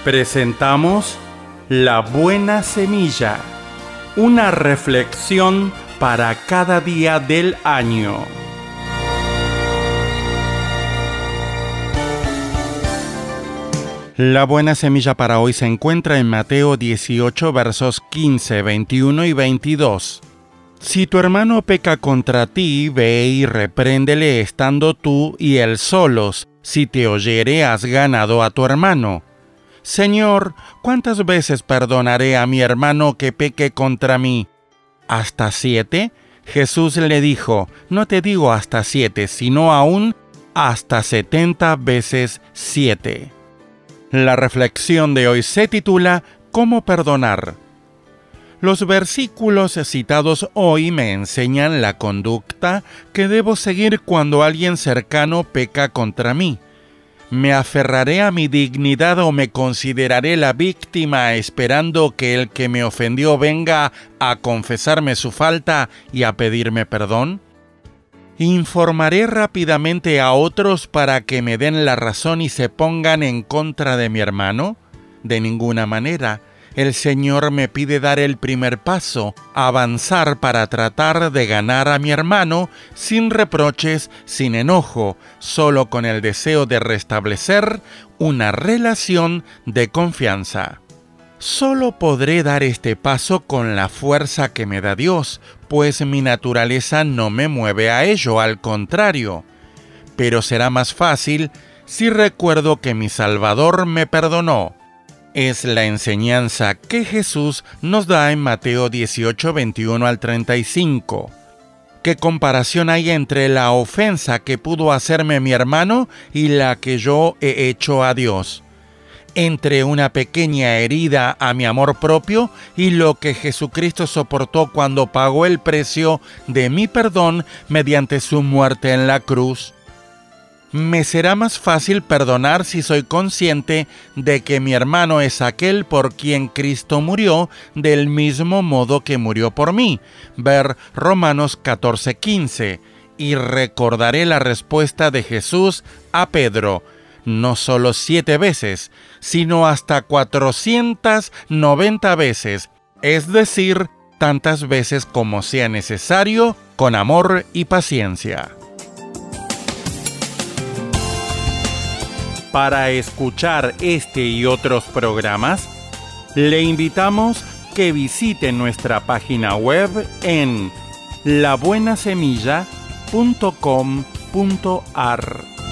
Presentamos La Buena Semilla, una reflexión para cada día del año. La buena semilla para hoy se encuentra en Mateo 18, versos 15, 21 y 22. Si tu hermano peca contra ti, ve y repréndele estando tú y él solos. Si te oyere, has ganado a tu hermano. Señor, ¿cuántas veces perdonaré a mi hermano que peque contra mí? ¿Hasta 7? Jesús le dijo, no te digo hasta 7, sino aún hasta 70 veces 7. La reflexión de hoy se titula ¿Cómo perdonar? Los versículos citados hoy me enseñan la conducta que debo seguir cuando alguien cercano peca contra mí. ¿Me aferraré a mi dignidad o me consideraré la víctima esperando que el que me ofendió venga a confesarme su falta y a pedirme perdón? ¿Informaré rápidamente a otros para que me den la razón y se pongan en contra de mi hermano? De ninguna manera. El Señor me pide dar el primer paso, avanzar para tratar de ganar a mi hermano sin reproches, sin enojo, solo con el deseo de restablecer una relación de confianza. Solo podré dar este paso con la fuerza que me da Dios, pues mi naturaleza no me mueve a ello, al contrario. Pero será más fácil si recuerdo que mi Salvador me perdonó. Es la enseñanza que Jesús nos da en Mateo 18, 21 al 35. ¿Qué comparación hay entre la ofensa que pudo hacerme mi hermano y la que yo he hecho a Dios? Entre una pequeña herida a mi amor propio y lo que Jesucristo soportó cuando pagó el precio de mi perdón mediante su muerte en la cruz. Me será más fácil perdonar si soy consciente de que mi hermano es aquel por quien Cristo murió del mismo modo que murió por mí. Ver Romanos 14:15. Y recordaré la respuesta de Jesús a Pedro, no solo 7 veces, sino hasta 490 veces, es decir, tantas veces como sea necesario, con amor y paciencia. Para escuchar este y otros programas, le invitamos que visite nuestra página web en labuenasemilla.com.ar.